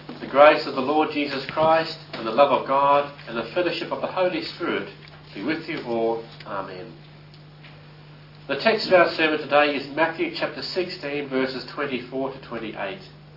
The grace of the Lord Jesus Christ and the love of God and the fellowship of the Holy Spirit be with you all. Amen. The text of our sermon today is Matthew chapter 16 verses 24 to 28.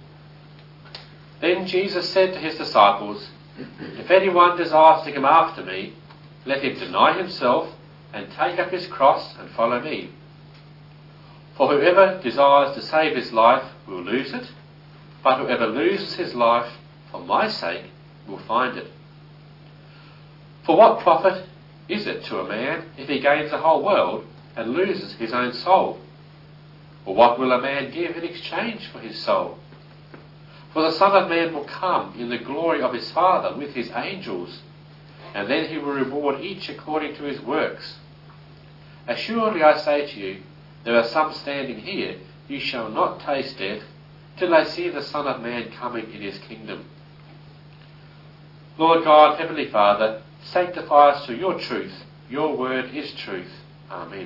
Then Jesus said to his disciples, "If anyone desires to come after me, let him deny himself and take up his cross and follow me. For whoever desires to save his life will lose it, but whoever loses his life for my sake will find it. For what profit is it to a man if he gains the whole world and loses his own soul? Or what will a man give in exchange for his soul? For the Son of Man will come in the glory of his Father with his angels, and then he will reward each according to his works. Assuredly I say to you, there are some standing here, you shall not taste death till they see the Son of Man coming in his kingdom." Lord God, Heavenly Father, sanctify us through your truth. Your word is truth. Amen.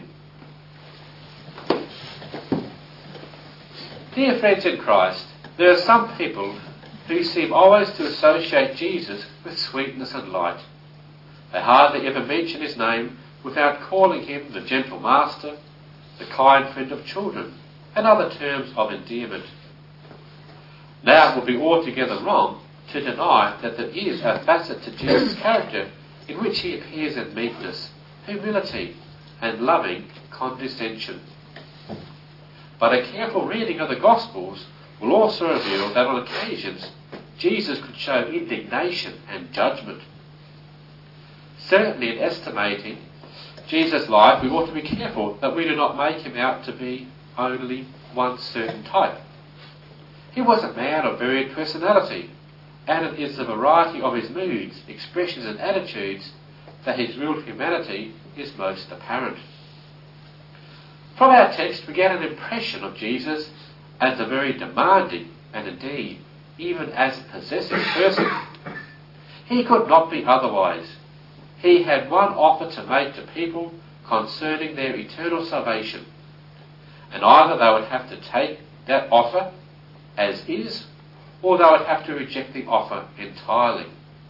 Dear friends in Christ, there are some people who seem always to associate Jesus with sweetness and light. They hardly ever mention his name without calling him the gentle master, the kind friend of children, and other terms of endearment. Now it would be altogether wrong to deny that there is a facet to Jesus' character in which he appears in meekness, humility, and loving condescension. But a careful reading of the Gospels will also reveal that on occasions Jesus could show indignation and judgment. Certainly in estimating Jesus' life, we ought to be careful that we do not make him out to be only one certain type. He was a man of varied personality, and it is the variety of his moods, expressions and attitudes that his real humanity is most apparent. From our text we get an impression of Jesus as a very demanding and indeed even as possessive person. He could not be otherwise. He had one offer to make to people concerning their eternal salvation, and either they would have to take that offer as is, or they would have to reject the offer entirely.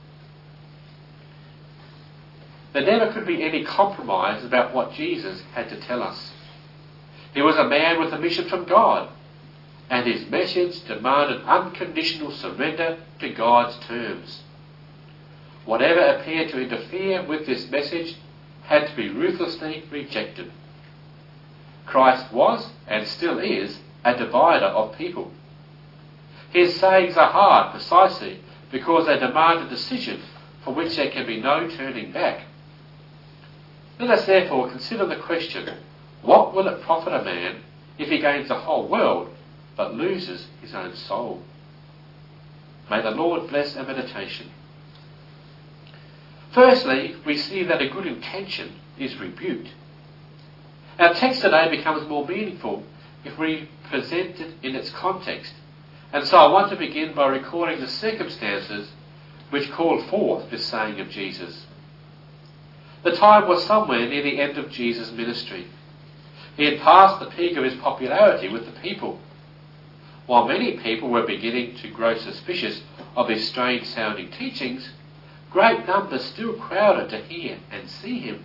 There never could be any compromise about what Jesus had to tell us. He was a man with a mission from God, and his message demanded unconditional surrender to God's terms. Whatever appeared to interfere with this message had to be ruthlessly rejected. Christ was, and still is, a divider of people. His sayings are hard precisely because they demand a decision from which there can be no turning back. Let us therefore consider the question, what will it profit a man if he gains the whole world but loses his own soul? May the Lord bless our meditation. Firstly, we see that a good intention is rebuked. Our text today becomes more meaningful if we present it in its context. And so I want to begin by recording the circumstances which called forth this saying of Jesus. The time was somewhere near the end of Jesus' ministry. He had passed the peak of his popularity with the people. While many people were beginning to grow suspicious of his strange-sounding teachings, great numbers still crowded to hear and see him.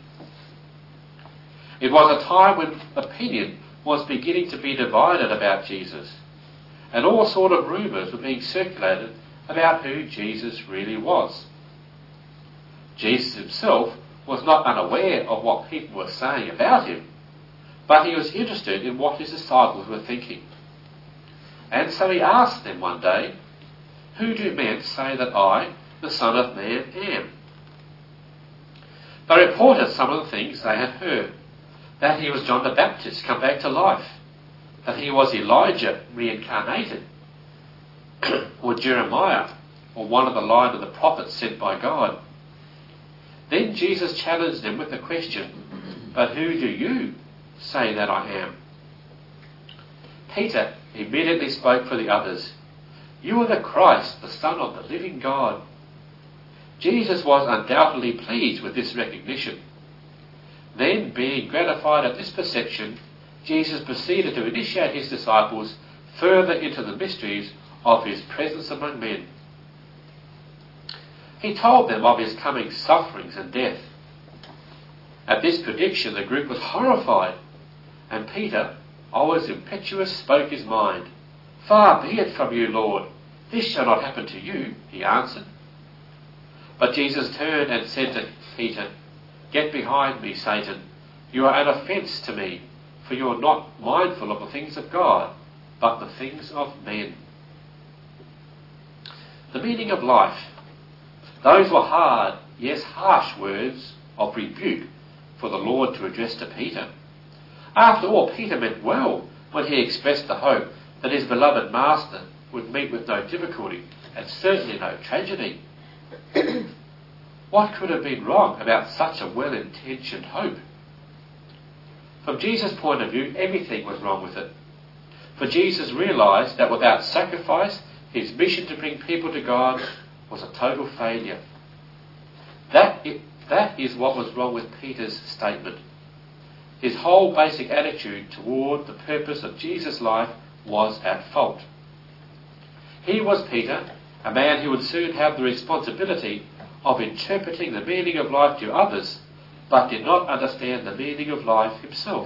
It was a time when opinion was beginning to be divided about Jesus, and all sort of rumours were being circulated about who Jesus really was. Jesus himself was not unaware of what people were saying about him, but he was interested in what his disciples were thinking. And so he asked them one day, "Who do men say that I, the Son of Man, am?" They reported some of the things they had heard, that he was John the Baptist come back to life, that he was Elijah reincarnated, or Jeremiah, or one of the line of the prophets sent by God. Then Jesus challenged them with the question, "But who do you say that I am?" Peter immediately spoke for the others. "You are the Christ, the Son of the living God." Jesus was undoubtedly pleased with this recognition. Then, being gratified at this perception, Jesus proceeded to initiate his disciples further into the mysteries of his presence among men. He told them of his coming sufferings and death. At this prediction, the group was horrified, and Peter, always impetuous, spoke his mind. "Far be it from you, Lord. This shall not happen to you," he answered. But Jesus turned and said to Peter, "Get behind me, Satan. You are an offence to me, for you are not mindful of the things of God, but the things of men." The meaning of life. Those were hard, yes, harsh words of rebuke for the Lord to address to Peter. After all, Peter meant well when he expressed the hope that his beloved master would meet with no difficulty and certainly no tragedy. What could have been wrong about such a well-intentioned hope? From Jesus' point of view, everything was wrong with it. For Jesus realised that without sacrifice, his mission to bring people to God was a total failure. That is what was wrong with Peter's statement. His whole basic attitude toward the purpose of Jesus' life was at fault. He was Peter, a man who would soon have the responsibility of interpreting the meaning of life to others, but did not understand the meaning of life himself.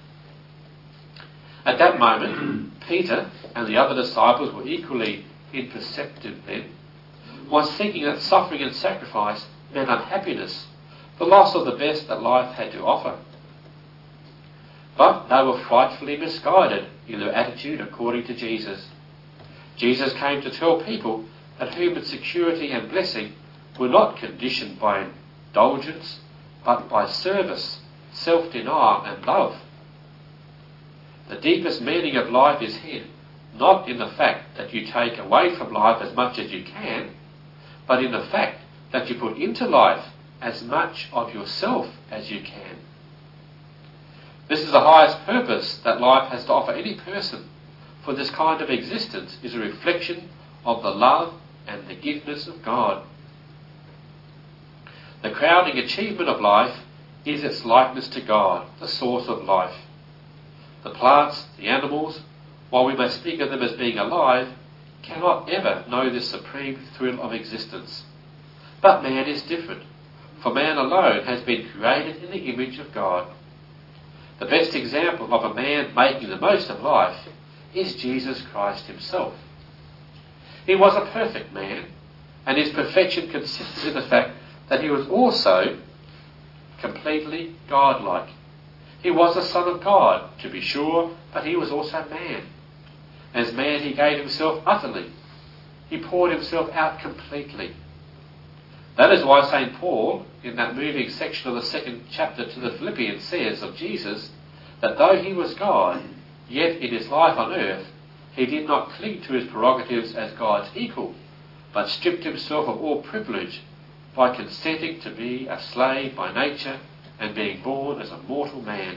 At that moment, Peter and the other disciples were equally imperceptive then, was thinking that suffering and sacrifice meant unhappiness, the loss of the best that life had to offer. But they were frightfully misguided in their attitude according to Jesus. Jesus came to tell people that human security and blessing were not conditioned by indulgence, but by service, self-denial and love. The deepest meaning of life is hid not in the fact that you take away from life as much as you can, but in the fact that you put into life as much of yourself as you can. This is the highest purpose that life has to offer any person, for this kind of existence is a reflection of the love and forgiveness of God. The crowning achievement of life is its likeness to God, the source of life. The plants, the animals, while we may speak of them as being alive, cannot ever know this supreme thrill of existence. But man is different, for man alone has been created in the image of God. The best example of a man making the most of life is Jesus Christ himself. He was a perfect man, and his perfection consisted in the fact that he was also completely godlike. He was the Son of God, to be sure, but he was also man. As man, he gave himself utterly. He poured himself out completely. That is why St. Paul, in that moving section of the second chapter to the Philippians, says of Jesus that though he was God, yet in his life on earth, he did not cling to his prerogatives as God's equal, but stripped himself of all privilege by consenting to be a slave by nature and being born as a mortal man.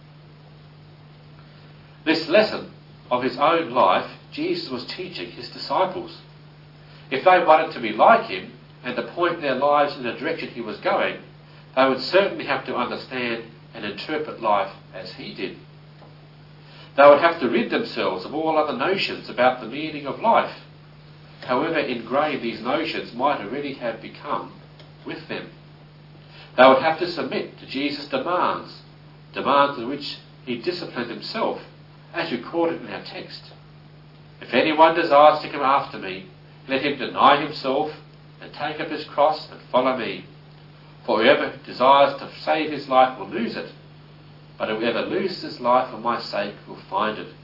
This lesson of his own life, Jesus was teaching his disciples. If they wanted to be like him and to point their lives in the direction he was going, they would certainly have to understand and interpret life as he did. They would have to rid themselves of all other notions about the meaning of life, however ingrained these notions might already have become with them. They would have to submit to Jesus' demands in which he disciplined himself, as recorded in our text. If anyone desires to come after me, let him deny himself and take up his cross and follow me. For whoever desires to save his life will lose it, but whoever loses his life for my sake will find it.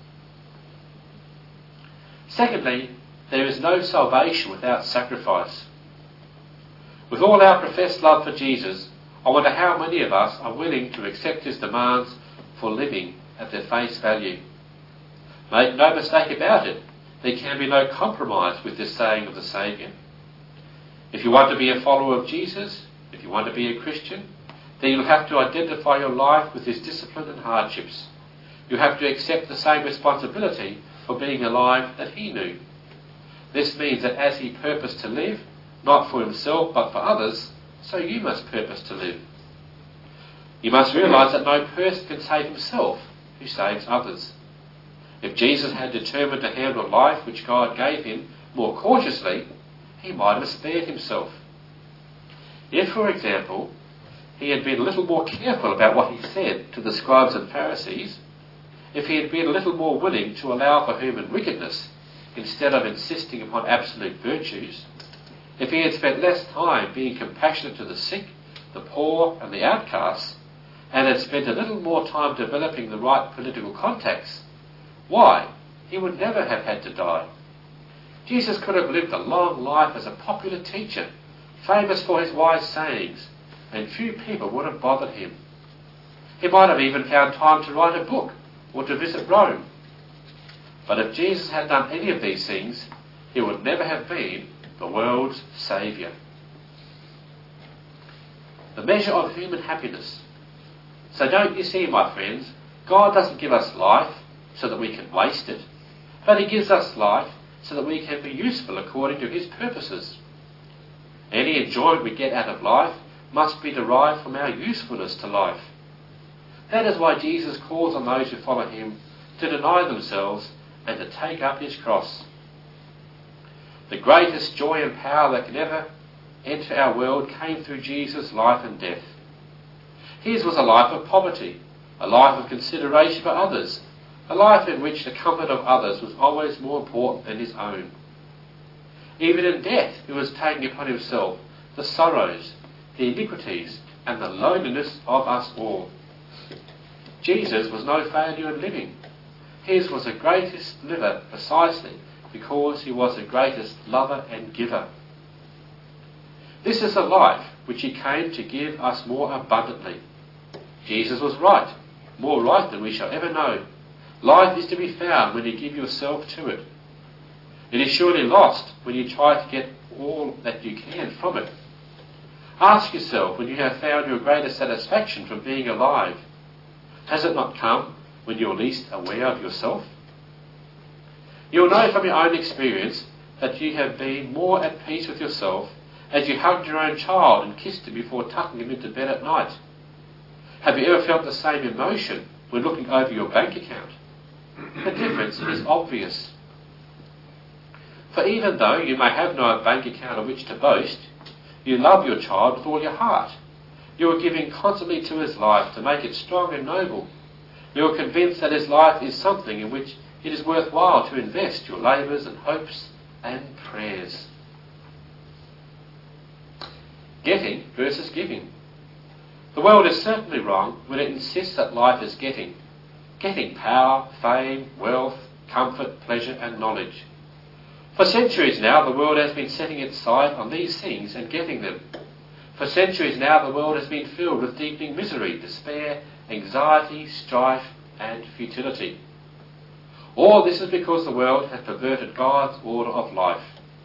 Secondly, there is no salvation without sacrifice. With all our professed love for Jesus, I wonder how many of us are willing to accept his demands for living at their face value. Make no mistake about it, there can be no compromise with this saying of the Saviour. If you want to be a follower of Jesus, if you want to be a Christian, then you'll have to identify your life with his discipline and hardships. You have to accept the same responsibility for being alive that he knew. This means that as he purposed to live, not for himself but for others, so you must purpose to live. You must realise that no person can save himself who saves others. If Jesus had determined to handle life which God gave him more cautiously, he might have spared himself. If, for example, he had been a little more careful about what he said to the scribes and Pharisees, if he had been a little more willing to allow for human wickedness instead of insisting upon absolute virtues, if he had spent less time being compassionate to the sick, the poor and the outcasts, and had spent a little more time developing the right political contacts, why, he would never have had to die. Jesus could have lived a long life as a popular teacher, famous for his wise sayings, and few people would have bothered him. He might have even found time to write a book or to visit Rome. But if Jesus had done any of these things, he would never have been the world's saviour. The measure of human happiness. So don't you see, my friends, God doesn't give us life so that we can waste it, but he gives us life so that we can be useful according to his purposes. Any enjoyment we get out of life must be derived from our usefulness to life. That is why Jesus calls on those who follow him to deny themselves and to take up his cross. The greatest joy and power that can ever enter our world came through Jesus' life and death. His was a life of poverty, a life of consideration for others, a life in which the comfort of others was always more important than his own. Even in death, he was taking upon himself the sorrows, the iniquities, and the loneliness of us all. Jesus was no failure in living. His was the greatest liver precisely because he was the greatest lover and giver. This is a life which he came to give us more abundantly. Jesus was right, more right than we shall ever know. Life is to be found when you give yourself to it. It is surely lost when you try to get all that you can from it. Ask yourself when you have found your greatest satisfaction from being alive. Has it not come when you're least aware of yourself? You'll know from your own experience that you have been more at peace with yourself as you hugged your own child and kissed him before tucking him into bed at night. Have you ever felt the same emotion when looking over your bank account? The difference is obvious. For even though you may have no bank account of which to boast, you love your child with all your heart. You are giving constantly to his life to make it strong and noble. You are convinced that his life is something in which it is worthwhile to invest your labours and hopes and prayers. Getting versus giving. The world is certainly wrong when it insists that life is getting. Getting power, fame, wealth, comfort, pleasure and knowledge. For centuries now the world has been setting its sight on these things and getting them. For centuries now the world has been filled with deepening misery, despair, anxiety, strife and futility. All this is because the world has perverted God's order of life.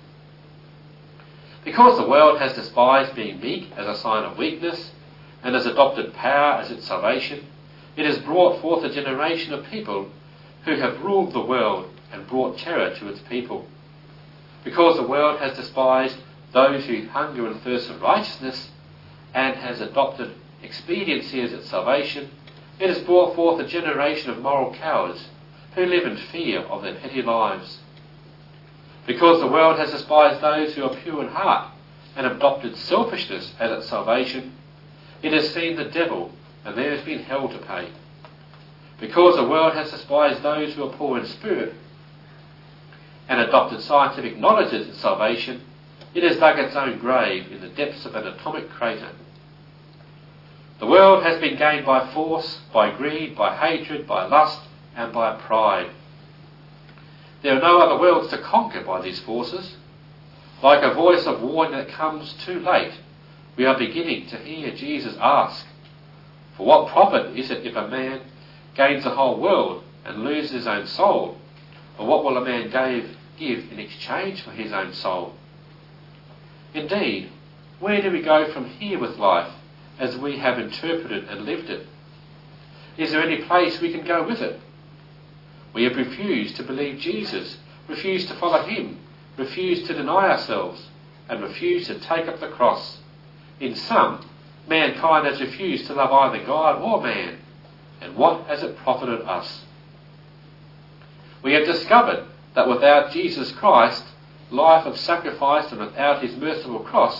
Because the world has despised being meek as a sign of weakness and has adopted power as its salvation, it has brought forth a generation of people who have ruled the world and brought terror to its people. Because the world has despised those who hunger and thirst for righteousness and has adopted expediency as its salvation, it has brought forth a generation of moral cowards who live in fear of their petty lives. Because the world has despised those who are pure in heart and adopted selfishness as its salvation, it has seen the devil and there has been hell to pay. Because the world has despised those who are poor in spirit and adopted scientific knowledge as its salvation, it has dug its own grave in the depths of an atomic crater. The world has been gained by force, by greed, by hatred, by lust, and by pride. There are no other worlds to conquer by these forces. Like a voice of warning that comes too late, we are beginning to hear Jesus ask, "For what profit is it if a man gains the whole world and loses his own soul? Or what will a man give in exchange for his own soul?" Indeed, where do we go from here with life as we have interpreted and lived it? Is there any place we can go with it? We have refused to believe Jesus, refused to follow him, refused to deny ourselves, and refused to take up the cross. In sum, mankind has refused to love either God or man, and what has it profited us? We have discovered that without Jesus Christ, life of sacrifice, and without his merciful cross,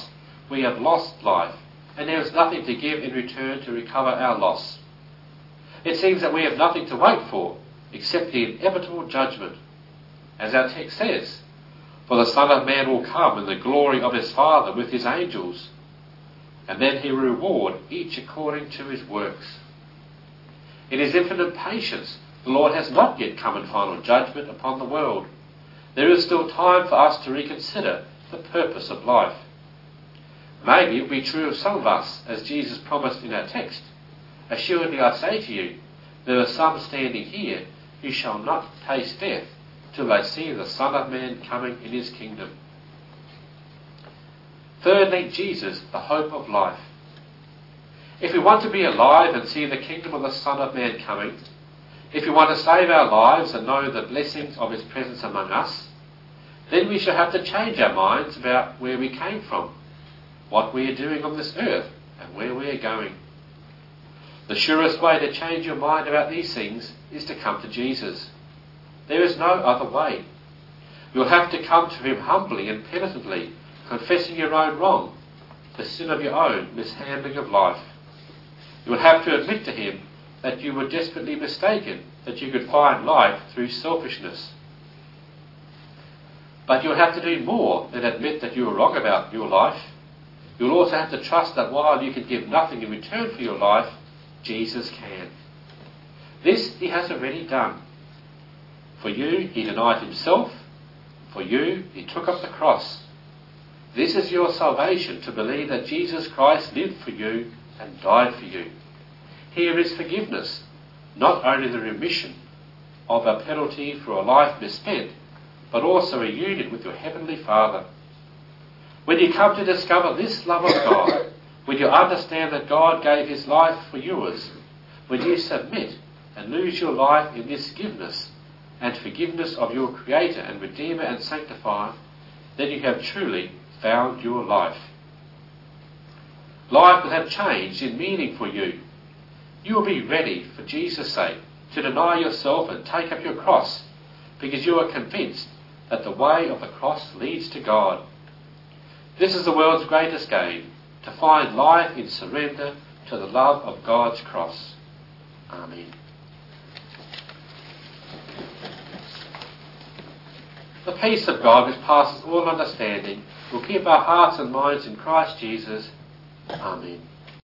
we have lost life, and there is nothing to give in return to recover our loss. It seems that we have nothing to wait for except the inevitable judgment. As our text says, "For the Son of Man will come in the glory of his Father with his angels, and then he will reward each according to his works." In his infinite patience, the Lord has not yet come in final judgment upon the world. There is still time for us to reconsider the purpose of life. Maybe it will be true of some of us, as Jesus promised in our text. "Assuredly I say to you, there are some standing here who shall not taste death till they see the Son of Man coming in his kingdom." Thirdly, Jesus, the hope of life. If we want to be alive and see the kingdom of the Son of Man coming, if we want to save our lives and know the blessings of his presence among us, then we shall have to change our minds about where we came from, what we are doing on this earth, and where we are going. The surest way to change your mind about these things is to come to Jesus. There is no other way. You'll have to come to him humbly and penitently, confessing your own wrong, the sin of your own mishandling of life. You will have to admit to him that you were desperately mistaken, that you could find life through selfishness. But you'll have to do more than admit that you were wrong about your life. You'll also have to trust that while you can give nothing in return for your life, Jesus can. This he has already done. For you, he denied himself. For you, he took up the cross. This is your salvation, to believe that Jesus Christ lived for you and died for you. Here is forgiveness, not only the remission of a penalty for a life misspent, but also a union with your Heavenly Father. When you come to discover this love of God, when you understand that God gave his life for yours, when you submit and lose your life in this forgiveness and forgiveness of your Creator and Redeemer and Sanctifier, then you have truly found your life. Life will have changed in meaning for you. You will be ready, for Jesus' sake, to deny yourself and take up your cross, because you are convinced that the way of the cross leads to God. This is the world's greatest gain, to find life in surrender to the love of God's cross. Amen. The peace of God, which passes all understanding, will keep our hearts and minds in Christ Jesus. Amen.